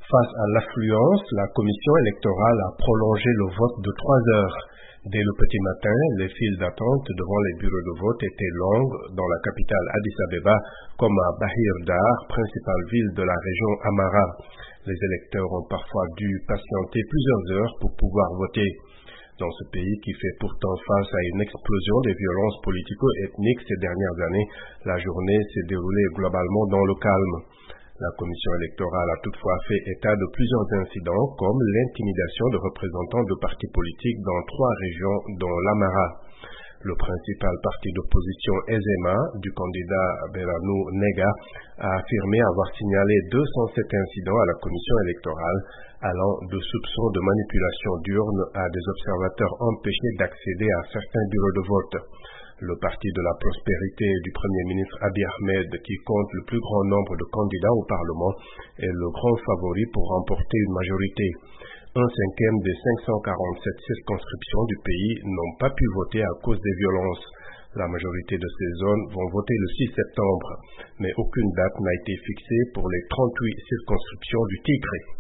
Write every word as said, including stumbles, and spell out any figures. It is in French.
Face à l'affluence, la commission électorale a prolongé le vote de trois heures. Dès le petit matin, les files d'attente devant les bureaux de vote étaient longues dans la capitale Addis Abeba comme à Bahir Dar, principale ville de la région Amara. Les électeurs ont parfois dû patienter plusieurs heures pour pouvoir voter. Dans ce pays qui fait pourtant face à une explosion des violences politico-ethniques ces dernières années, la journée s'est déroulée globalement dans le calme. La commission électorale a toutefois fait état de plusieurs incidents comme l'intimidation de représentants de partis politiques dans trois régions dont l'Amara. Le principal parti d'opposition Ezema du candidat Berhanu Nega a affirmé avoir signalé deux cent sept incidents à la commission électorale allant de soupçons de manipulation d'urnes à des observateurs empêchés d'accéder à certains bureaux de vote. Le parti de la prospérité du Premier ministre Abiy Ahmed, qui compte le plus grand nombre de candidats au Parlement, est le grand favori pour remporter une majorité. Un cinquième des cinq cent quarante-sept circonscriptions du pays n'ont pas pu voter à cause des violences. La majorité de ces zones vont voter le six septembre, mais aucune date n'a été fixée pour les trente-huit circonscriptions du Tigre.